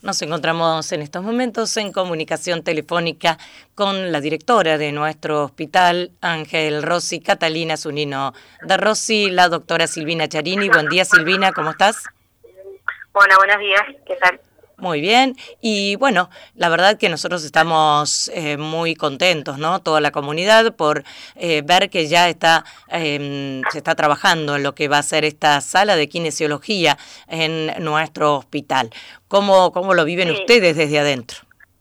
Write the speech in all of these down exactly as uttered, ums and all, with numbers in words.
Nos encontramos en estos momentos en comunicación telefónica con la directora de nuestro hospital, Ángel Rossi, Catalina Zunino da Rossi, la doctora Silvina Charini. Buen día, Silvina, ¿cómo estás? Hola, buenos días, ¿qué tal? Muy bien, y bueno, la verdad que nosotros estamos eh, muy contentos, ¿no? Toda la comunidad por eh, ver que ya está eh, se está trabajando en lo que va a ser esta sala de kinesiología en nuestro hospital. ¿Cómo, cómo lo viven sí. ustedes desde adentro?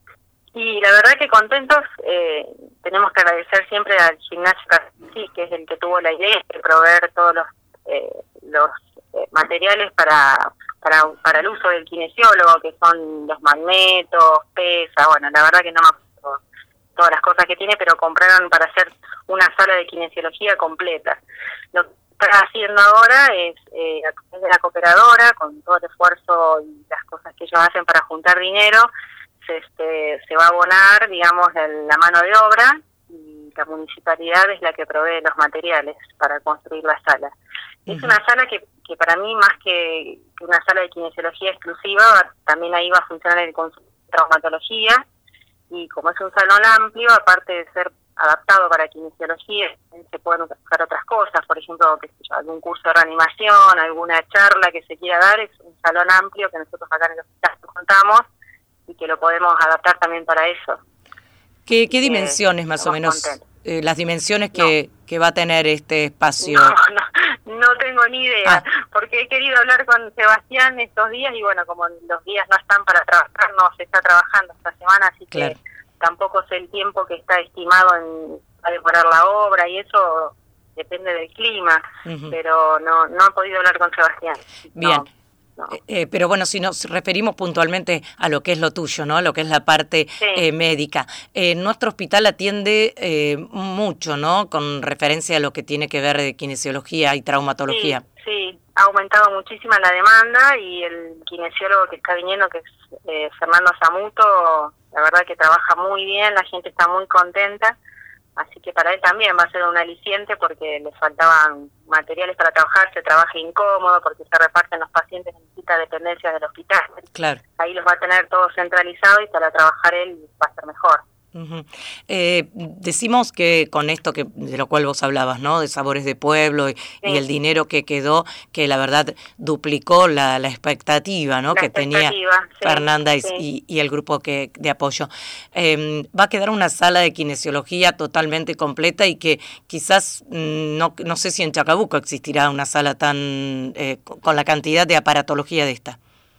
Y la verdad que contentos, eh, tenemos que agradecer siempre al gimnasio Carrasquí, que es el que tuvo la idea de proveer todos los, eh, los eh, materiales para... Para, para el uso del kinesiólogo, que son los magnetos, pesas, bueno, la verdad que no me acuerdo todas las cosas que tiene, pero compraron para hacer una sala de kinesiología completa. Lo que está haciendo ahora es, eh, a través de la cooperadora, con todo el esfuerzo y las cosas que ellos hacen para juntar dinero, se, este, se va a abonar, digamos, la mano de obra, y la municipalidad es la que provee los materiales para construir la sala. Es una sala que, que para mí, más que una sala de kinesiología exclusiva, también ahí va a funcionar el consultorio de traumatología, y como es un salón amplio, aparte de ser adaptado para kinesiología, se pueden usar otras cosas, por ejemplo, qué sé yo, algún curso de reanimación, alguna charla que se quiera dar, es un salón amplio que nosotros acá en el hospital contamos y que lo podemos adaptar también para eso. ¿Qué, qué dimensiones más o menos? Eh, las dimensiones que, no. que va a tener este espacio. No, no, no tengo ni idea, ah. porque he querido hablar con Sebastián estos días y bueno, como los días no están para trabajar, no se está trabajando esta semana, así claro. que tampoco sé el tiempo que está estimado en a demorar la obra y eso depende del clima, uh-huh. pero no no he podido hablar con Sebastián. Bien. No. No. Eh, pero bueno, si nos referimos puntualmente a lo que es lo tuyo, ¿no? Lo que es la parte sí. eh, médica. Eh, nuestro hospital atiende eh, mucho, ¿no? Con referencia a lo que tiene que ver de kinesiología y traumatología. Sí, sí, ha aumentado muchísima la demanda y el kinesiólogo que está viniendo, que es eh, Fernando Zamuto, la verdad que trabaja muy bien, la gente está muy contenta. Así que para él también va a ser un aliciente porque le faltaban materiales para trabajar, se trabaja incómodo porque se reparten los pacientes en distintas dependencias del hospital. Claro. Ahí los va a tener todo centralizado y para trabajar él va a ser mejor. Uh-huh. Eh, decimos que con esto que de lo cual vos hablabas, ¿no? De Sabores de Pueblo y, sí. y el dinero que quedó, que la verdad duplicó la, la expectativa, ¿no? La que expectativa, tenía sí, Fernanda y, sí. y, y el grupo que de apoyo. Eh, va a quedar una sala de kinesiología totalmente completa y que quizás, no, no sé si en Chacabuco existirá una sala tan eh, con la cantidad de aparatología de esta.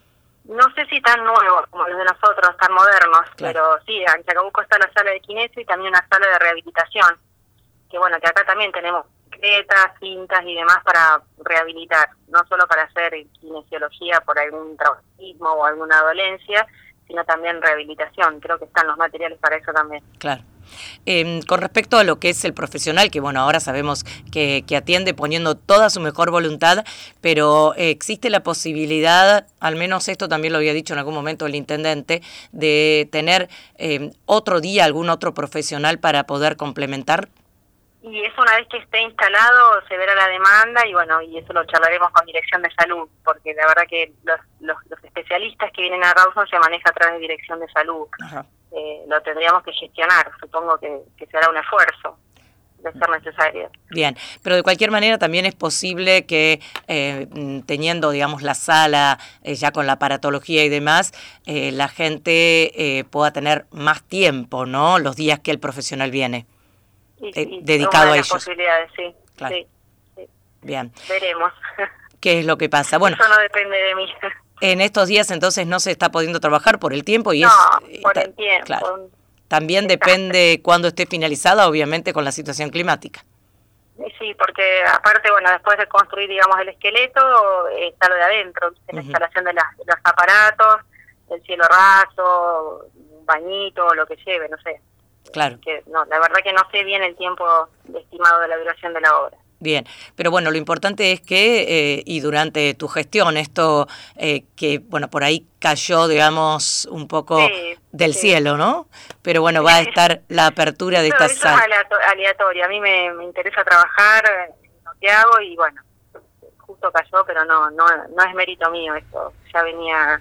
No sé si tan nuevos como los de nosotros, tan modernos, claro. pero sí, en Chacabuco está la sala de kinesio y también una sala de rehabilitación, que bueno, que acá también tenemos cretas, cintas y demás para rehabilitar, no solo para hacer kinesiología por algún traumatismo o alguna dolencia, sino también rehabilitación, creo que están los materiales para eso también. Claro. Eh, con respecto a lo que es el profesional, que bueno, ahora sabemos que, que atiende poniendo toda su mejor voluntad, pero eh, existe la posibilidad, al menos esto también lo había dicho en algún momento el intendente, de tener eh, otro día algún otro profesional para poder complementar. Y eso una vez que esté instalado se verá la demanda y bueno, y eso lo charlaremos con Dirección de Salud, porque la verdad que los, los, los especialistas que vienen a Rawson se maneja a través de Dirección de Salud. Ajá. Eh, lo tendríamos que gestionar, supongo que, que será un esfuerzo de ser necesario. Bien, pero de cualquier manera también es posible que eh, teniendo, digamos, la sala eh, ya con la aparatología y demás, eh, la gente eh, pueda tener más tiempo, ¿no? Los días que el profesional viene. Y, eh, y dedicado a ellos. Posibilidades, sí. Claro. Sí, sí. Bien. Veremos. ¿Qué es lo que pasa? Bueno, eso no depende de mí. En estos días entonces no se está pudiendo trabajar por el tiempo y no, es por el tiempo. Claro. También depende cuándo esté finalizada, obviamente, con la situación climática. Sí, porque aparte, bueno, después de construir, digamos, el esqueleto, está lo de adentro, la uh-huh. instalación de, las, de los aparatos, el cielo raso, un bañito, lo que lleve, no sé. Claro. Que, no, la verdad que no sé bien el tiempo estimado de la duración de la obra. Bien, pero bueno, lo importante es que, eh, y durante tu gestión, esto eh, que, bueno, por ahí cayó, digamos, un poco sí, del sí. cielo, ¿no? Pero bueno, va a estar la apertura de eso, esta eso sala. Es aleatorio, a mí me, me interesa trabajar en lo que hago y bueno, justo cayó, pero no no no es mérito mío esto, ya venía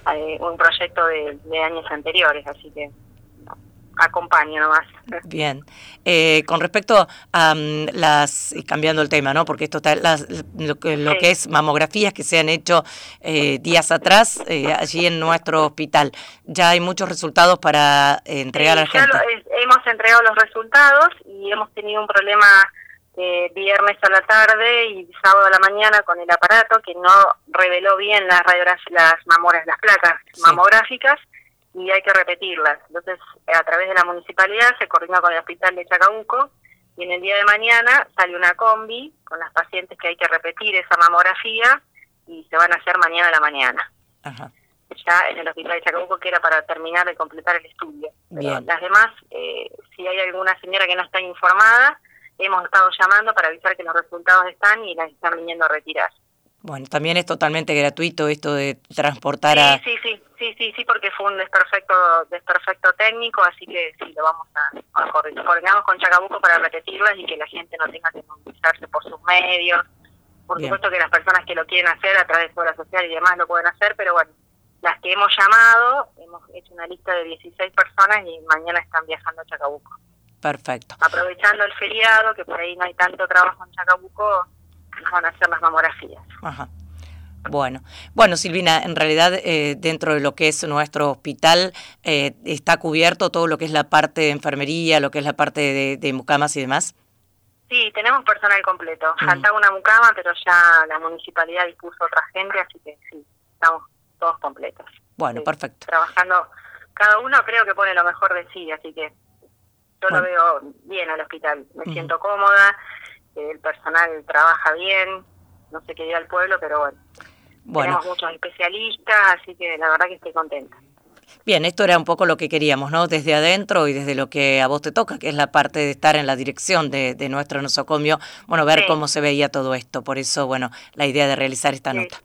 eh, un proyecto de, de años anteriores, así que no, acompaño nomás. Bien. Eh, con respecto a um, las, y cambiando el tema, ¿no? Porque esto está, las, lo, que, lo sí. que es mamografías que se han hecho eh, días atrás eh, allí en nuestro hospital, ya hay muchos resultados para eh, entregar sí, a la gente. Ya lo, eh, hemos entregado los resultados y hemos tenido un problema eh, viernes a la tarde y sábado a la mañana con el aparato que no reveló bien las radiografías, las mamoras, las placas sí. mamográficas, y hay que repetirlas. Entonces, a través de la municipalidad se coordinó con el hospital de Chacabuco y en el día de mañana sale una combi con las pacientes que hay que repetir esa mamografía y se van a hacer mañana a la mañana. Ajá. Ya en el hospital de Chacabuco, que era para terminar de completar el estudio. Pero bien. Las demás, eh, si hay alguna señora que no está informada, hemos estado llamando para avisar que los resultados están y las están viniendo a retirar. Bueno, también es totalmente gratuito esto de transportar sí, a... Sí, sí, sí, sí, sí, porque fue un desperfecto desperfecto técnico, así que sí, lo vamos a, a corregir. Coordinamos con Chacabuco para repetirlas y que la gente no tenga que movilizarse por sus medios. Por Bien. supuesto que las personas que lo quieren hacer a través de su obra social y demás lo pueden hacer, pero bueno, las que hemos llamado, hemos hecho una lista de dieciséis personas y mañana están viajando a Chacabuco. Perfecto. Aprovechando el feriado, que por ahí no hay tanto trabajo en Chacabuco, van a hacer las mamografías. Ajá. Bueno, bueno Silvina, en realidad eh, dentro de lo que es nuestro hospital eh, está cubierto todo lo que es la parte de enfermería, lo que es la parte de, de mucamas y demás. Sí, tenemos personal completo. Mm. Faltaba una mucama, pero ya la municipalidad dispuso otra gente, así que sí, estamos todos completos. Bueno, sí, perfecto. Trabajando, cada uno creo que pone lo mejor de sí, así que yo bueno. lo veo bien al hospital. Me mm. siento cómoda, eh, el personal trabaja bien, no sé qué dirá el pueblo, pero bueno. Bueno. Tenemos muchos especialistas, así que la verdad que estoy contenta. Bien, esto era un poco lo que queríamos, ¿no? Desde adentro y desde lo que a vos te toca, que es la parte de estar en la dirección de, de nuestro nosocomio, bueno, ver sí. cómo se veía todo esto. Por eso, bueno, la idea de realizar esta sí. nota.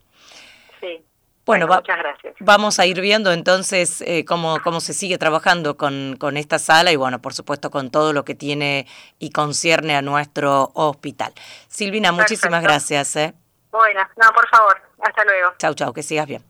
Sí. Bueno, bueno va, muchas gracias. Vamos a ir viendo entonces eh, cómo, cómo se sigue trabajando con, con esta sala y, bueno, por supuesto, con todo lo que tiene y concierne a nuestro hospital. Silvina, muchísimas Perfecto. gracias. ¿eh? Bueno, no, por favor. Hasta luego. Chau, chau, que sigas bien.